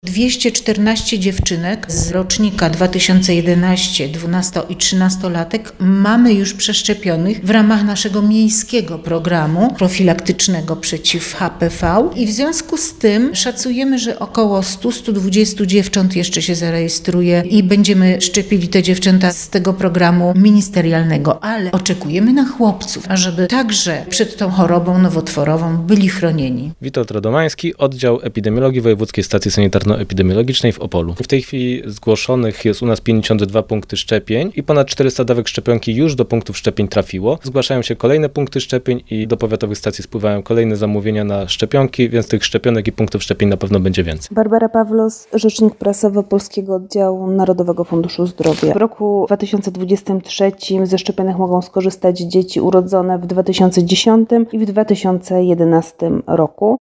214 dziewczynek z rocznika 2011, 12 i 13-latek mamy już przeszczepionych w ramach naszego miejskiego programu profilaktycznego przeciw HPV i w związku z tym szacujemy, że około 100-120 dziewcząt jeszcze się zarejestruje i będziemy szczepili te dziewczęta z tego programu ministerialnego, ale oczekujemy na chłopców, ażeby także przed tą chorobą nowotworową byli chronieni. Witold Radomański, Oddział Epidemiologii Wojewódzkiej Stacji Sanitarno-Epidemiologicznej w Opolu. W tej chwili zgłoszonych jest u nas 52 punkty szczepień i ponad 400 dawek szczepionki już do punktów szczepień trafiło. Zgłaszają się kolejne punkty szczepień i do powiatowych stacji spływają kolejne zamówienia na szczepionki, więc tych szczepionek i punktów szczepień na pewno będzie więcej. Barbara Pawlos, rzecznik prasowy Polskiego Oddziału Narodowego Funduszu Zdrowia. W roku 2023 ze szczepionek mogą skorzystać dzieci urodzone w 2010 i w 2011 roku.